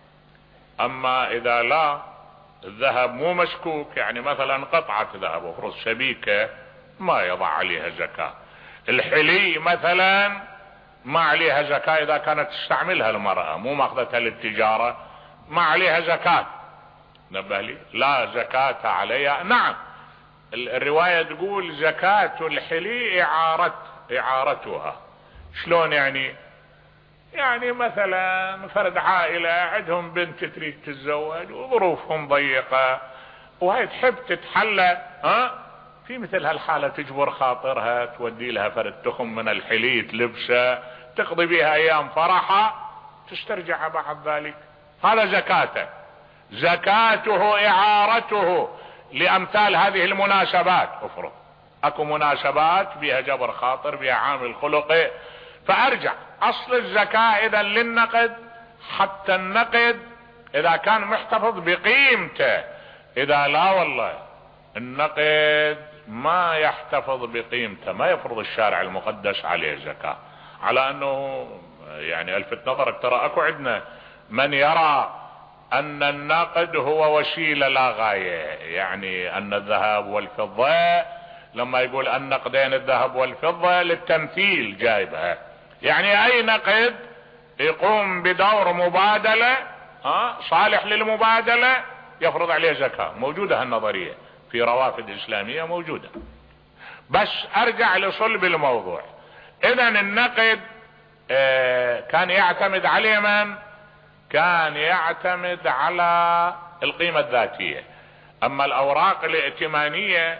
اما اذا لا الذهب مو مشكوك، يعني مثلا قطعة ذهب وفرض شبيكة ما يضع عليها زكاة. الحلي مثلا ما عليها زكاة اذا كانت تستعملها المرأة مو ماخذتها للتجارة، ما عليها زكاة. نبه لي لا زكاة عليها. نعم الرواية تقول زكاة الحلي اعارت اعارتها. شلون يعني؟ يعني مثلا فرد عائلة عندهم بنت تريد تتزوج وظروفهم ضيقة وهي تحب تتحلى، ها؟ في مثل هالحالة تجبر خاطرها تودي لها فرد تخم من الحلي تلبسه تقضي بها ايام فرحة تسترجع بعد ذلك. هذا زكاته، زكاته اعارته لامثال هذه المناسبات. افرض اكو مناسبات بها جبر خاطر بها عامل خلقي، فارجع اصل الزكاة اذا للنقد حتى النقد اذا كان محتفظ بقيمته. اذا لا والله النقد ما يحتفظ بقيمته ما يفرض الشارع المقدس عليه زكاة. على انه يعني الفت نظرك ترى اكو عندنا من يرى ان النقد هو وسيلة لا غاية، يعني ان الذهب والفضة لما يقول النقدين الذهب والفضة للتمثيل جايبها، يعني اي نقد يقوم بدور مبادلة ها صالح للمبادلة يفرض عليه زكاة. موجودة هالنظرية في روافد اسلامية موجودة. بس ارجع لصلب الموضوع. اذا النقد اه كان يعتمد عليه من؟ كان يعتمد على القيمة الذاتية. اما الاوراق الائتمانية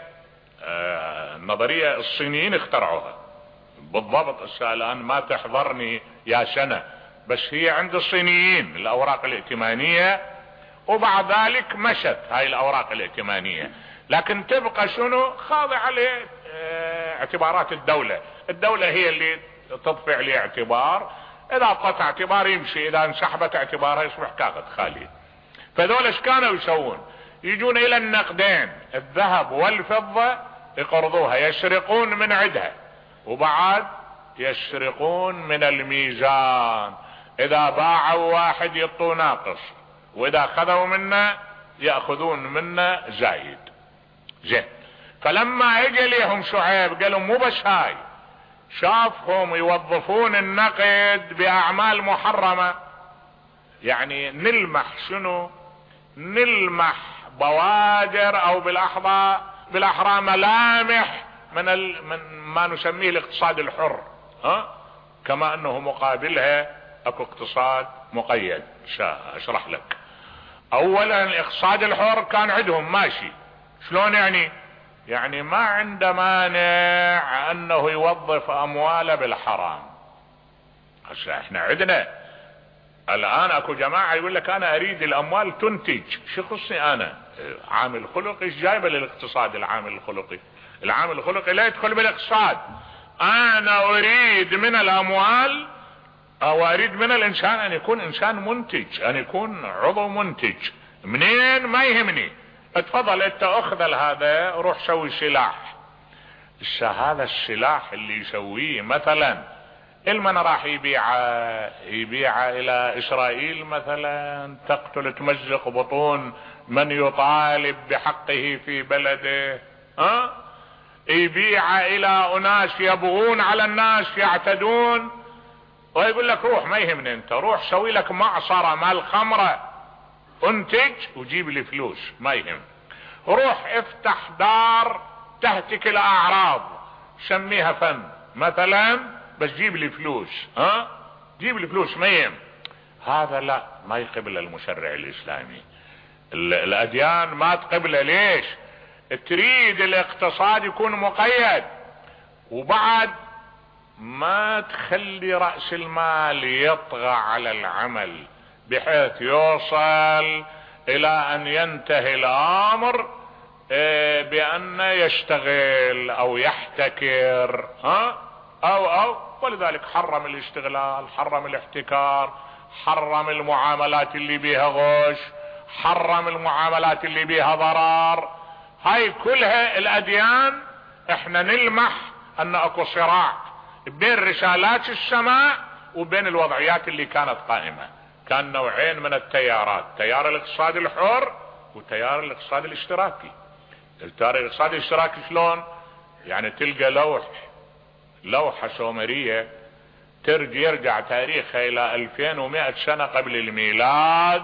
النظرية الصينيين اخترعوها بالضبط. الان ما تحضرني يا سنة، بس هي عند الصينيين الاوراق الائتمانية، وبعد ذلك مشت هاي الاوراق الائتمانية، لكن تبقى شنو خاضعة لاعتبارات الدولة. الدولة هي اللي تضفي عليه اعتبار، اذا اعطت اعتبار يمشي، اذا انسحبت اعتبارها يصبح كاغد خالي. فذول ايش كانوا يسوون؟ يجون الى النقدين الذهب والفضة يقرضوها، يسرقون من عدها، وبعد يسرقون من الميزان. اذا باعوا واحد يعطوا ناقص، واذا خذوا منا يأخذون منا زايد. زين. فلما اجى ليهم شعيب قالوا مو بس هاي، شافهم يوظفون النقد باعمال محرمة. يعني نلمح شنو؟ نلمح بوادر او بالاحرى بالاحرى ملامح من, ال... من ما نسميه الاقتصاد الحر، ها؟ كما انه مقابلها اكو اقتصاد مقيد. اشرح لك. اولا الاقتصاد الحر كان عندهم ماشي. شلون يعني؟ يعني ما عنده مانع انه يوظف امواله بالحرام. هسه احنا عندنا الان اكو جماعة يقول لك انا اريد الاموال تنتج. شو خصني انا؟ عامل خلقي ايش جايبه للاقتصاد؟ العامل الخلقي العامل الخلقي لا يدخل بالاقتصاد. انا اريد من الاموال او اريد من الانسان ان يكون انسان منتج، ان يكون عضو منتج. منين؟ ما يهمني. اتفضل انت اخذ هذا روح سوي سلاح. هذا السلاح اللي يسويه مثلا المن راح يبيعه يبيعه الى اسرائيل مثلا، تقتل تمزق بطون من يطالب بحقه في بلده، ها؟ يبيعه الى اناس يبغون على الناس يعتدون، ويقول لك روح ما يهمني انت، روح سوي لك معصرة مال خمرة انتج وجيب لي فلوس ما يهم. روح افتح دار تهتك الاعراض سميها فن مثلا، بس جيب لي فلوس، ها؟ جيب لي فلوس ما يهم. هذا لا، ما يقبل المشرع الاسلامي. الاديان ما تقبله. ليش؟ تريد الاقتصاد يكون مقيد، وبعد ما تخلي رأس المال يطغى على العمل بحيث يوصل الى ان ينتهي الامر بان يشتغل او يحتكر، ها؟ او او ولذلك حرم الاشتغلال، حرم الاحتكار، حرم المعاملات اللي بيها غش، حرم المعاملات اللي بيها ضرر. هاي كلها الاديان احنا نلمح ان اكو صراع بين رسالات السماء وبين الوضعيات اللي كانت قائمة. كان نوعين من التيارات، تيار الاقتصاد الحر وتيار الاقتصاد الاشتراكي. التيار الاقتصاد الاشتراكي شلون؟ يعني تلقى لوح لوحة سومرية ترجع يرجع تاريخها الى الفين ومئة سنة قبل الميلاد،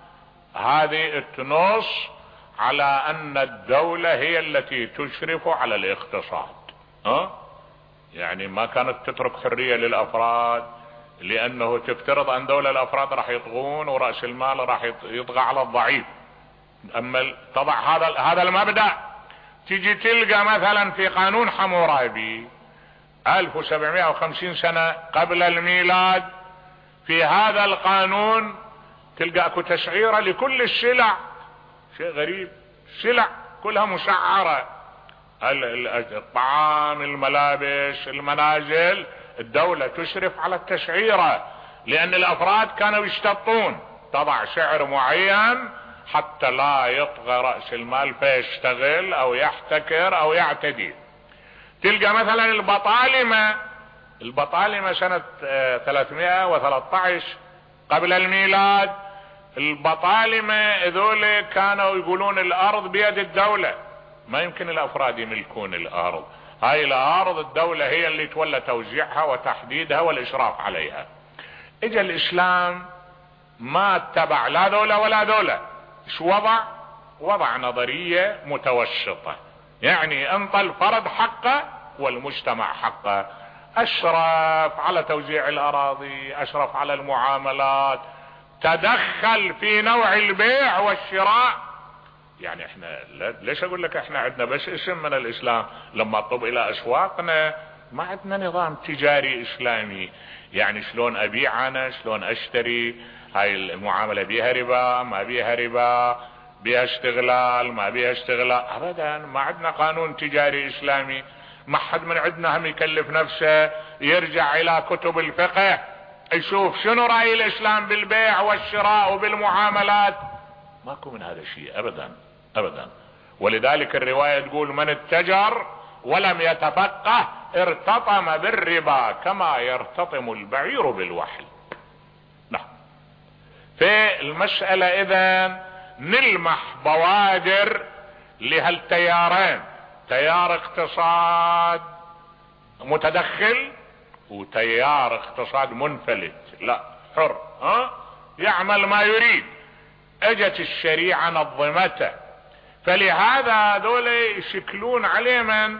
هذه تنص على ان الدولة هي التي تشرف على الاقتصاد، ها؟ يعني ما كانت تترك حرية للافراد، لانه تفترض ان دولة الافراد راح يطغون ورأس المال راح يطغى على الضعيف. اما طبعا هذا هذا المبدأ تيجي تلقى مثلا في قانون حمورابي ألف وسبعمائة وخمسين سنة قبل الميلاد، في هذا القانون تلقى اكو تسعيرة لكل السلع. شيء غريب، سلع كلها مسعرة، الطعام، الملابس، المنازل، الدولة تشرف على التسعيرة، لان الافراد كانوا يشتطون، تضع سعر معين حتى لا يطغى رأس المال فيشتغل او يحتكر او يعتدي. تلقى مثلا البطالمة البطالمة سنة ثلاثمائة وثلاثة عشر قبل الميلاد. البطالمة ذول كانوا يقولون الارض بيد الدولة، ما يمكن الافراد يملكون الارض، هاي الارض الدولة هي اللي تولى توزيعها وتحديدها والاشراف عليها. اجى الاسلام ما اتبع لا دولة ولا دولة. شو وضع؟ وضع نظرية متوسطة، يعني انطى الفرد حقه والمجتمع حقه، اشرف على توزيع الاراضي، اشرف على المعاملات، تدخل في نوع البيع والشراء، يعني احنا ليش اقول لك احنا عندنا بس اسم من الاسلام، لما اطب الى اسواقنا ما عندنا نظام تجاري اسلامي. يعني شلون ابيع انا، شلون اشتري، هاي المعاملة بيها ربا ما بيها ربا، بيها اشتغلال ما بيها اشتغلال، ابدا ما عندنا قانون تجاري اسلامي. ما حد من عندنا هم يكلف نفسه يرجع الى كتب الفقه يشوف شنو رأي الاسلام بالبيع والشراء وبالمعاملات. ماكو من هذا الشيء ابدا ابدا. ولذلك الرواية تقول من اتجر ولم يتفقه ارتطم بالربا كما يرتطم البعير بالوحل. نعم. في المسألة اذن نلمح بوادر لهالتيارين، تيار اقتصاد متدخل وتيار اقتصاد منفلت لا حر، ها يعمل ما يريد. اجت الشريعة نظمته، فلهذا هذول يشكلون عليه من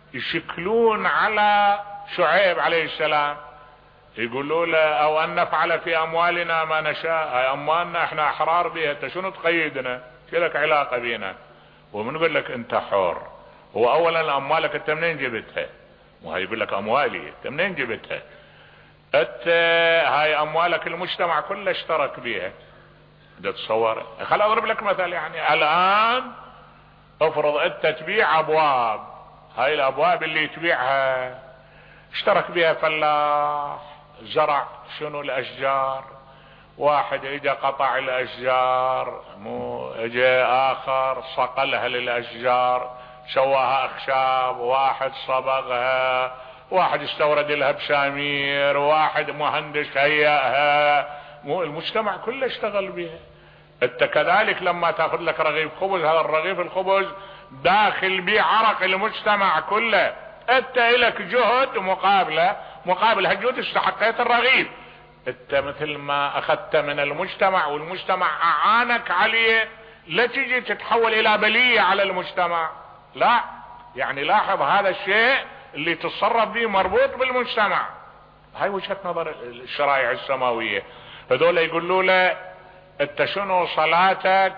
يشكلون على شعيب عليه السلام، يقولوا له او ان نفعل في اموالنا ما نشاء، هاي اموالنا احنا احرار بها، انت شنو تقيدنا، شلك علاقة بينا؟ ومنقول لك انت حر. هو اولا اموالك انت منين جبتها؟ مو هاي يقول لك اموالي انت منين جبتها؟ انت هاي اموالك المجتمع كله اشترك بيها. ده تصور. خل اضرب لك مثال، يعني الان افرض انت تبيع ابواب، هاي الابواب اللي تبيعها اشترك بها فلاح، زرع شنو الاشجار، واحد اجا قطع الاشجار، مو اجا اخر صقلها للاشجار سواها اخشاب، واحد صبغها، واحد استورد لها بشامير، واحد مهندس هيئها، مو المجتمع كله اشتغل بها. انت كذلك لما تاخذ لك رغيف خبز، هذا الرغيف الخبز داخل بيه عرق المجتمع كله، انت لك جهد مقابله، مقابل هالجهد استحقيت الرغيف. انت مثل ما اخذت من المجتمع والمجتمع اعانك عليه، لا تجي تتحول الى بلية على المجتمع، لا. يعني لاحظ هذا الشيء اللي تتصرف به مربوط بالمجتمع. هاي وجهة نظر الشرائع السماوية. هذول يقولوا له انت شنو صلاتك،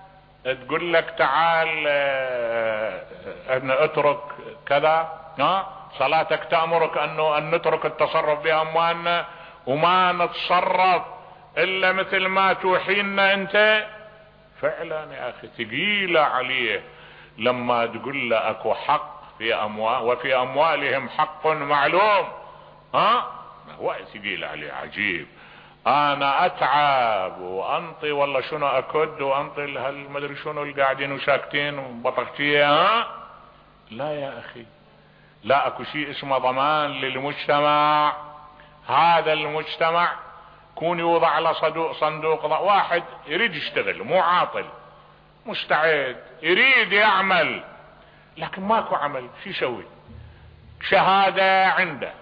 تقول لك تعال اه اه اترك كذا، ها صلاتك تأمرك انه ان نترك التصرف باموالنا وما نتصرف الا مثل ما توحينا انت. فعلا يا اخي ثقيلة عليه لما تقول له اكو حق في اموال وفي اموالهم حق معلوم، ها هو ثقيل عليه. عجيب، انا اتعب وانطي والله شنو اكد وانطي هالمدري شنو اللي قاعدين وساكتين وبطقتيه، ها لا يا اخي، لا اكو شيء اسمه ضمان للمجتمع. هذا المجتمع كون يوضع على صندوق صندوق واحد يريد يشتغل، مو عاطل، مستعد يريد يعمل، لكن ماكو عمل، شو يسوي؟ شهادة عنده،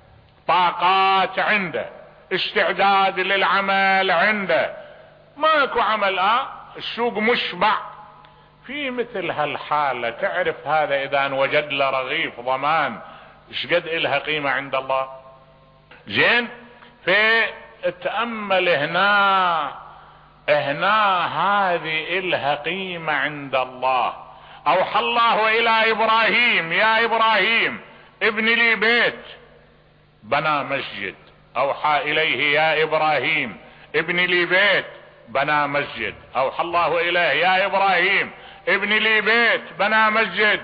طاقات عنده، استعداد للعمل عنده، ماكو عمل. اه السوق مشبع. في مثل هالحالة تعرف هذا اذا وجد له رغيف ضمان ايش قد الها قيمة عند الله. زين، في تأمل هنا هنا هذه الها قيمة عند الله. اوحى الله الى ابراهيم يا ابراهيم ابن لي بيت، بنى مسجد. اوحى اليه يا ابراهيم ابن لي بيت، بنى مسجد. اوحى الله اليه يا ابراهيم ابن لي بيت، بنى مسجد.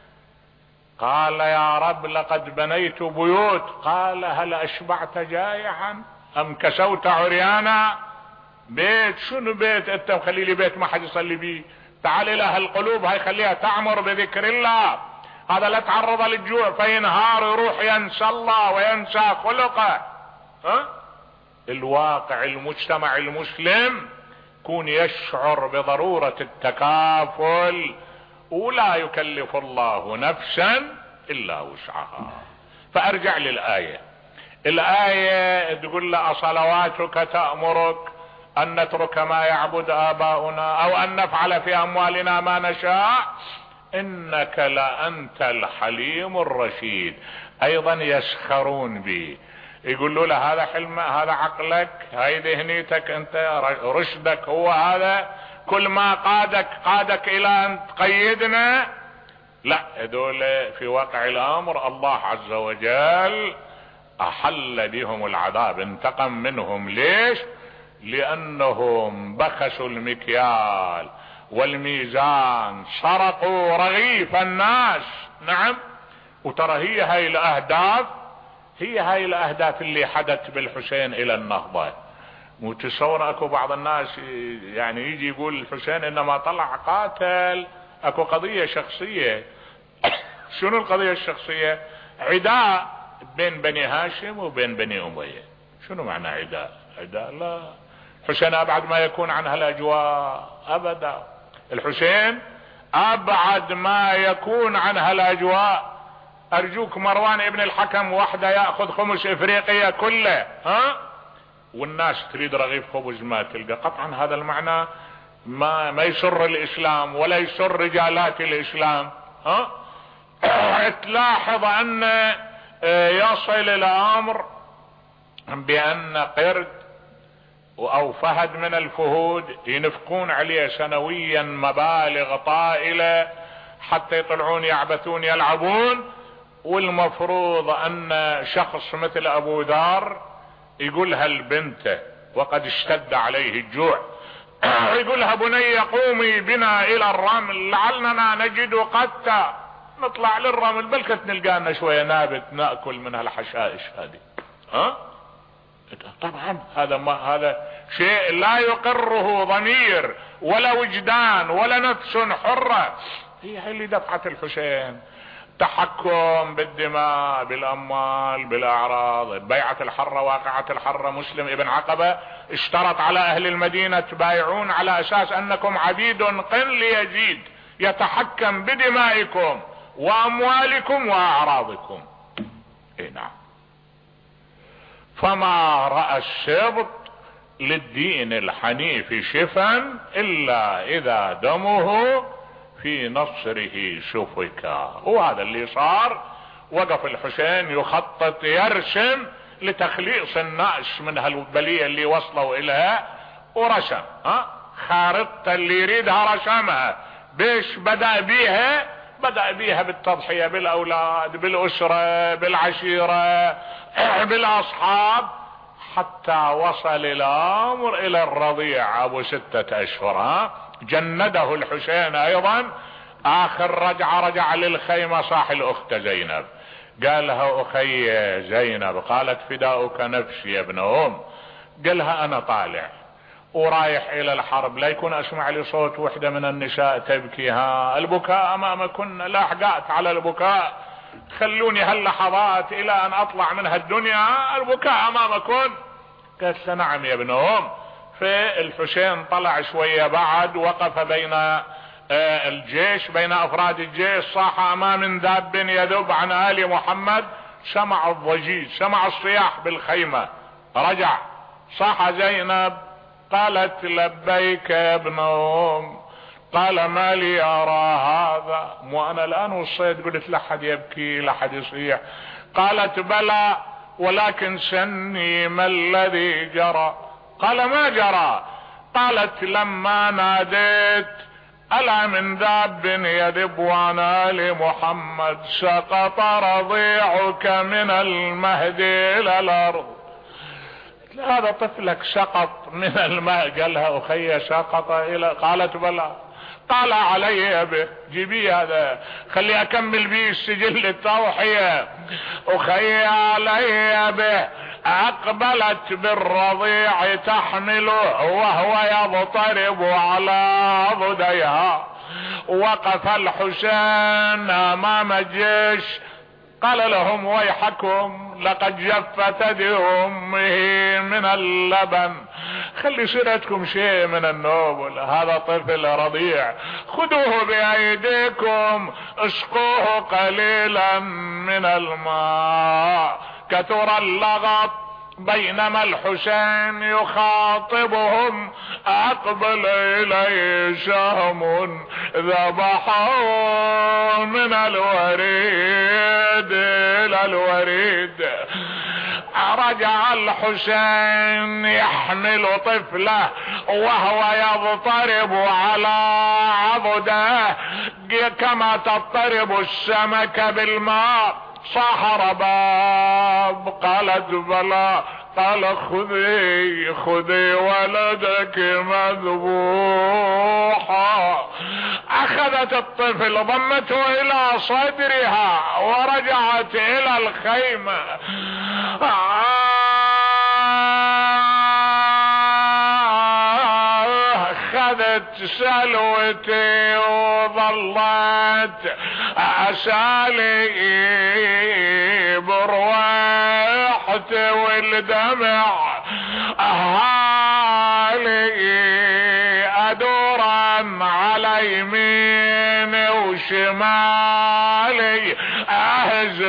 قال يا رب لقد بنيت بيوت. قال هل اشبعت جائعا ام كسوت عريانا؟ بيت شنو بيت انت مخلي لي بيت ما حد يصلي بيه؟ تعال الى هالقلوب هاي خليها تعمر بذكر الله. هذا لا تعرض للجوع فينهار يروح ينسى الله وينسى خلقه. ها الواقع المجتمع المسلم كون يشعر بضرورة التكافل، ولا يكلف الله نفسا الا وسعها. فارجع للآية. الآية تقول له أصلواتك تأمرك ان نترك ما يعبد آباؤنا او ان نفعل في اموالنا ما نشاء انك لأنت الحليم الرشيد. ايضا يسخرون به، يقولوا له هذا حلم، هذا عقلك، هاي ذهنيتك انت، رشدك هو هذا، كل ما قادك قادك الى ان تقيدنا. لا، هذول في واقع الامر الله عز وجل احل بهم العذاب، انتقم منهم. ليش؟ لانهم بخسوا المكيال والميزان، سرقوا رغيف الناس. نعم. وترى هي هاي الاهداف، هي هاي الاهداف اللي حدت بالحسين الى النهضة. وتصور اكو بعض الناس يعني يجي يقول الحسين انما طلع قاتل، اكو قضية شخصية. شنو القضية الشخصية؟ عداء بين بني هاشم وبين بني امية. شنو معنى عداء؟ عداء لا، الحسين ابعد ما يكون عن هالاجواء ابدا. الحسين ابعد ما يكون عن هالاجواء. ارجوك مروان ابن الحكم وحده ياخذ خمس افريقيا كله، ها، والناس تريد رغيف خبز ما تلقى. قطعا هذا المعنى ما ما يسر الاسلام ولا يسر رجالات الاسلام. ها، تلاحظ ان يصل الى امر بان قرد او فهد من الفهود ينفقون عليه سنويا مبالغ طائلة حتى يطلعون يعبثون يلعبون. والمفروض ان شخص مثل ابو ذر يقولها لبنته وقد اشتد عليه الجوع، يقولها بني قومي بنا الى الرمل لعلنا نجد قتا. نطلع للرمل بلكت نلقانا شوية نابت ناكل من هالحشائش هذه. ها، طبعا هذا ما هذا شيء لا يقره ضمير ولا وجدان ولا نفس حرة. هي هي اللي دفعت الحسين. تحكم بالدماء، بالاموال، بالاعراض. بيعة الحرة، واقعة الحرة، مسلم ابن عقبة اشترط على اهل المدينة تبايعون على اساس انكم عبيد قن ليزيد يتحكم بدمائكم واموالكم واعراضكم. اي نعم. فما رأى السبط للدين الحنيف شفا الا اذا دمه في نصره سفكا. وهذا اللي صار. وقف الحسين يخطط يرسم لتخليص الناس من هالبلية اللي وصلوا اليها، ورسم ها خارطة اللي يريدها رسمها. بيش بدأ بيها؟ بدأ بيها بالتضحية بالاولاد، بالاسرة، بالعشيرة، بالاصحاب، حتى وصل الامر الى الرضيع ابو ستة اشهر. ها جنده الحسين ايضا. اخر رجعة رجع للخيمة صاح الاخت زينب، قالها اخي زينب، قالت فداؤك نفسي يا ابن ام. قالها انا طالع ورايح الى الحرب، لا يكون اسمع لي صوت وحدة من النساء تبكي. ها البكاء امامكن، لا حقات على البكاء، خلوني هاللحظات الى ان اطلع من هالدنيا، البكاء امامكن. قالت نعم يا ابن ام. فالحسين طلع شوية بعد، وقف بين الجيش، بين افراد الجيش، صاح امام ذاب يذب عن ال محمد. سمع الضجيج، سمع الصياح بالخيمة، رجع صاح زينب، قالت لبيك يا ابن ام. قال ما لي ارى هذا، مو انا الان وصيت قلت لحد يبكي لحد يصيح. قالت بلى ولكن سني ما الذي جرى. قال ما جرى. قالت لما ناديت ألا من ذاب يذب عن آل محمد سقط رضيعك من المهد إلى الأرض. هذا طفلك سقط من الماء. قالها أخي سقط إلى، قالت بلى. قال علي به، جيبي هذا خلي أكمل به السجل التوحية. أخي علي به. اقبلت بالرضيع تحمله وهو يضطرب على ضديها. وقف الحسين امام الجيش، قال لهم ويحكم لقد جفت يد امه من اللبن. خلي سيرتكم شيء من النوبل، هذا طفل رضيع، خذوه بايديكم اسقوه قليلا من الماء. كثر اللغط بينما الحسين يخاطبهم، اقبل الي شهم ذبحه من الوريد الى الوريد. رجع الحسين يحمل طفله وهو يضطرب على عضده كما تضطرب السمكة بالماء. صاح رباب. قالت بلى. قال خذي خذي ولدك مذبوحا. اخذت الطفل ضمته الى صدرها ورجعت الى الخيمة. اخذت سلوتي وظلت اسالي بروحتي والدمع اهالي ادورا على يميني وشمالي اهز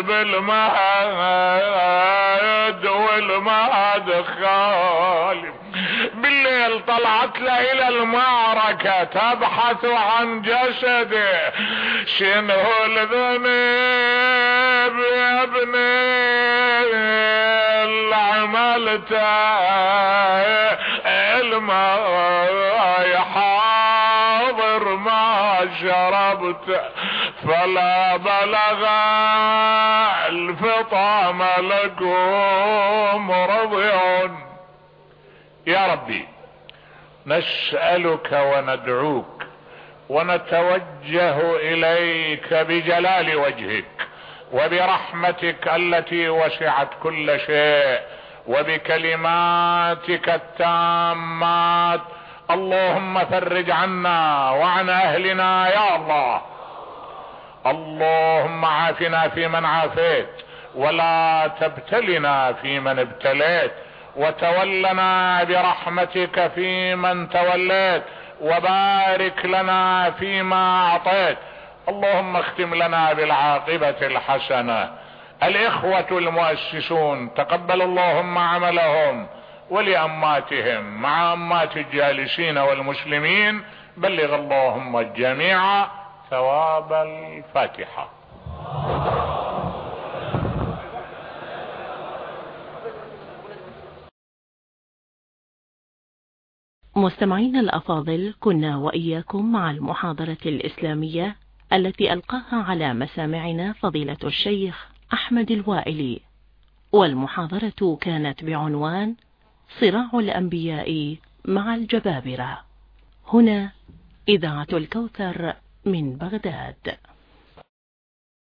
بالمهد والمهد خالي. بالليل طلعت له الى المعركة تبحث عن جسده. شنو الذنب يا ابني اللي عملته؟ الماء حاضر ما شربت فلا بلغ الفطام لكم رضع. يا ربي نسألك وندعوك ونتوجه إليك بجلال وجهك وبرحمتك التي وسعت كل شيء وبكلماتك التامات. اللهم فرج عنا وعن أهلنا يا الله. اللهم عافنا في من عافيت ولا تبتلنا في من ابتليت وتولنا برحمتك في من توليت وبارك لنا فيما اعطيت. اللهم اختم لنا بالعاقبة الحسنة. الاخوة المؤسسون تقبل اللهم عملهم ولأماتهم مع أمات الجالسين والمسلمين. بلغ اللهم الجميع ثواب الفاتحة. مستمعين الأفاضل، كنا وإياكم مع المحاضرة الإسلامية التي ألقاها على مسامعنا فضيلة الشيخ أحمد الوائلي، والمحاضرة كانت بعنوان صراع الأنبياء مع الجبابرة. هنا إذاعة الكوثر من بغداد.